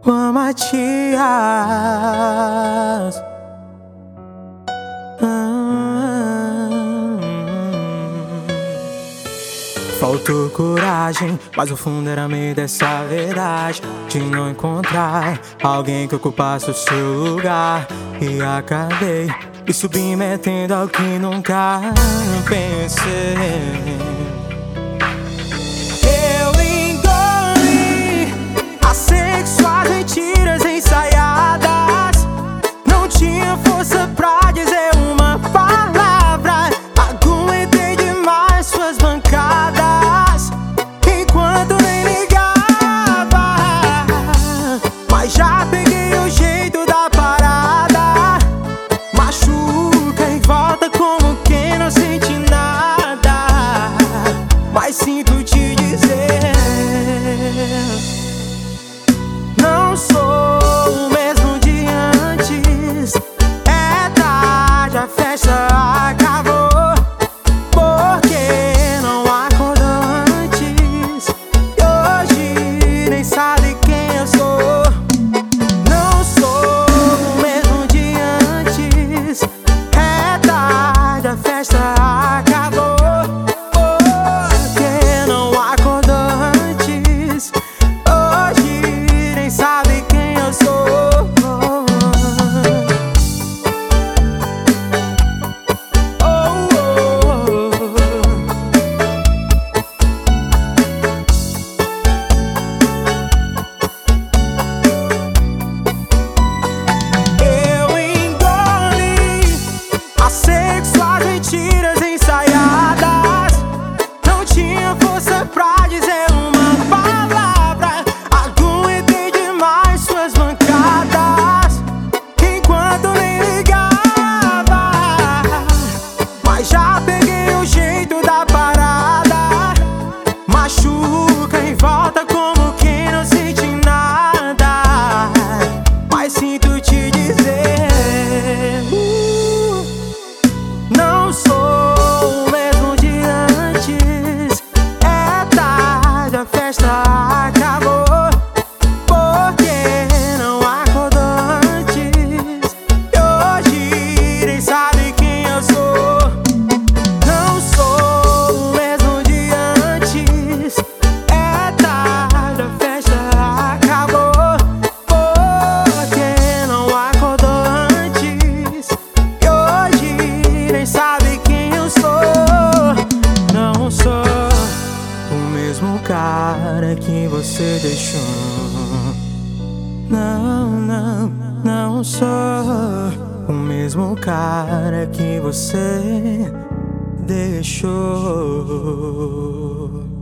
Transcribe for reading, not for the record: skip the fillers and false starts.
Juan Matias. Faltou coragem, mas o fundo era meio dessa verdade, de não encontrar alguém que ocupasse o seu lugar. E acabei me submetendo ao que nunca pensei. Eu engoli as sexuais mentiras ensaiadas. Não tinha força pra dizer uma palavra. Aguentei demais suas bancadas, enquanto nem ligava. Mas já peguei o jeito da parada. Machuca e volta como quem não sente nada. Mas sinto te dizer, não sou o mesmo de antes. É tarde, a festa acabou, porque não acordou antes. E hoje nem sabe quem eu sou. Não sou o mesmo de antes. É tarde, a festa acabou, porque não acordou antes. Hoje nem sabe quem eu sou. Eu engoli as sexuais mentiras ensaiadas. Não tinha força pra dizer uma palavra. Aguentei demais suas bancadas, enquanto nem ligava. Mas já peguei o jeito da parada. Machuca e volta como quem não sente nada. Mas sinto te dizer, não sou o mesmo de antes. É tarde, a festa acabou, porque não acordou antes. E hoje nem sabe quem eu sou. Não sou o mesmo de antes. É tarde, a festa acabou, porque não acordou antes. E hoje nem sabe quem eu sou. Não sou o mesmo cara que você deixou. Não sou o mesmo cara que você deixou.